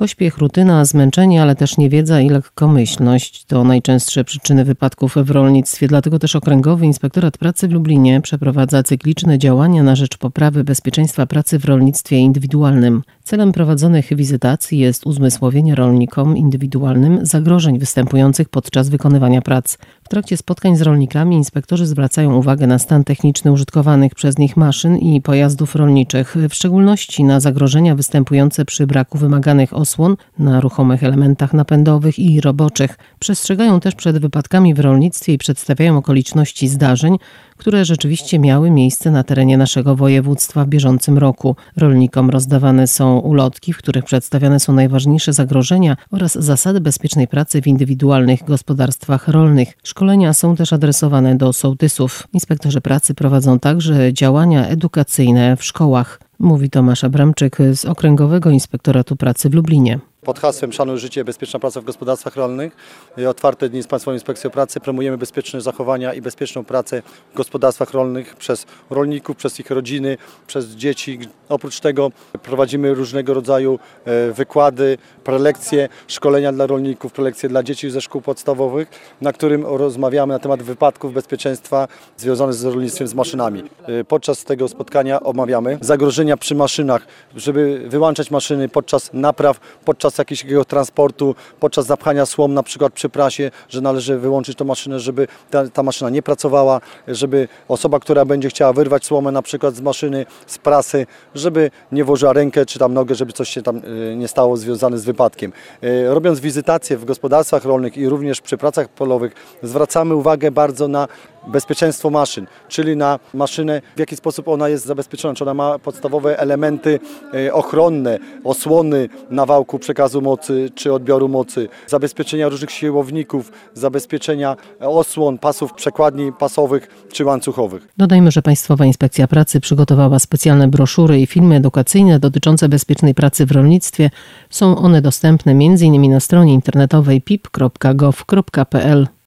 Pośpiech, rutyna, zmęczenie, ale też niewiedza i lekkomyślność to najczęstsze przyczyny wypadków w rolnictwie. Dlatego też Okręgowy Inspektorat Pracy w Lublinie przeprowadza cykliczne działania na rzecz poprawy bezpieczeństwa pracy w rolnictwie indywidualnym. Celem prowadzonych wizytacji jest uzmysłowienie rolnikom indywidualnym zagrożeń występujących podczas wykonywania prac. W trakcie spotkań z rolnikami inspektorzy zwracają uwagę na stan techniczny użytkowanych przez nich maszyn i pojazdów rolniczych, w szczególności na zagrożenia występujące przy braku wymaganych osłon na ruchomych elementach napędowych i roboczych. Przestrzegają też przed wypadkami w rolnictwie i przedstawiają okoliczności zdarzeń, które rzeczywiście miały miejsce na terenie naszego województwa w bieżącym roku. Rolnikom rozdawane są ulotki, w których przedstawiane są najważniejsze zagrożenia oraz zasady bezpiecznej pracy w indywidualnych gospodarstwach rolnych. Szkolenia są też adresowane do sołtysów. Inspektorzy pracy prowadzą także działania edukacyjne w szkołach, mówi Tomasz Abramczyk z Okręgowego Inspektoratu Pracy w Lublinie. Pod hasłem Szanuj życie, bezpieczna praca w gospodarstwach rolnych, otwarte dni z Państwową Inspekcją Pracy, promujemy bezpieczne zachowania i bezpieczną pracę w gospodarstwach rolnych przez rolników, przez ich rodziny, przez dzieci. Oprócz tego prowadzimy różnego rodzaju wykłady, prelekcje, szkolenia dla rolników, prelekcje dla dzieci ze szkół podstawowych, na którym rozmawiamy na temat wypadków bezpieczeństwa związanych z rolnictwem, z maszynami. Podczas tego spotkania omawiamy zagrożenia przy maszynach, żeby wyłączać maszyny podczas napraw, podczas jakiegoś transportu, podczas zapchania słom, na przykład przy prasie, że należy wyłączyć tę maszynę, żeby ta maszyna nie pracowała, żeby osoba, która będzie chciała wyrwać słomę na przykład z maszyny, z prasy, żeby nie włożyła rękę czy tam nogę, żeby coś się tam nie stało związane z wypadkiem. Robiąc wizytacje w gospodarstwach rolnych i również przy pracach polowych, zwracamy uwagę bardzo na bezpieczeństwo maszyn, czyli na maszynę, w jaki sposób ona jest zabezpieczona, czy ona ma podstawowe elementy ochronne, osłony na wałku przekazu mocy czy odbioru mocy, zabezpieczenia różnych siłowników, zabezpieczenia osłon, pasów przekładni pasowych czy łańcuchowych. Dodajmy, że Państwowa Inspekcja Pracy przygotowała specjalne broszury i filmy edukacyjne dotyczące bezpiecznej pracy w rolnictwie. Są one dostępne m.in. na stronie internetowej pip.gov.pl.